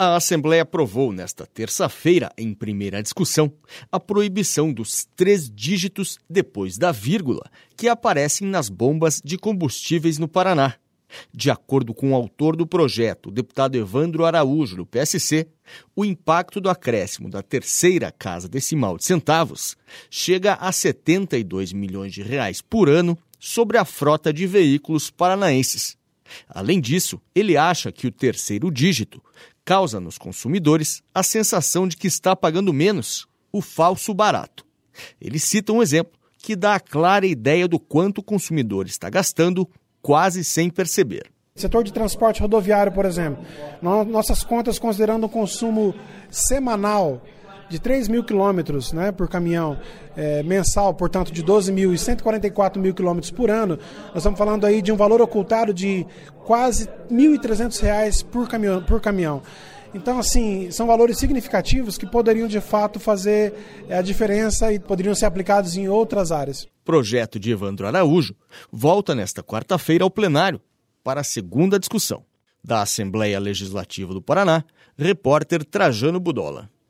A Assembleia aprovou nesta terça-feira, em primeira discussão, a proibição dos 3 dígitos depois da vírgula que aparecem nas bombas de combustíveis no Paraná. De acordo com o autor do projeto, o deputado Evandro Araújo, do PSC, o impacto do acréscimo da terceira casa decimal de centavos chega a R$ 72 milhões por ano sobre a frota de veículos paranaenses. Além disso, ele acha que o terceiro dígito causa nos consumidores a sensação de que está pagando menos, o falso barato. Ele cita um exemplo que dá a clara ideia do quanto o consumidor está gastando quase sem perceber. Setor de transporte rodoviário, por exemplo, nossas contas considerando um consumo semanal de 3 mil quilômetros, né, por caminhão, mensal, portanto, de 12.144 mil quilômetros por ano, nós estamos falando aí de um valor ocultado de quase R$ 1.300 por caminhão. Então, assim, são valores significativos que poderiam, de fato, fazer a diferença e poderiam ser aplicados em outras áreas. O projeto de Evandro Araújo volta nesta quarta-feira ao plenário para a segunda discussão. Da Assembleia Legislativa do Paraná, repórter Trajano Budola.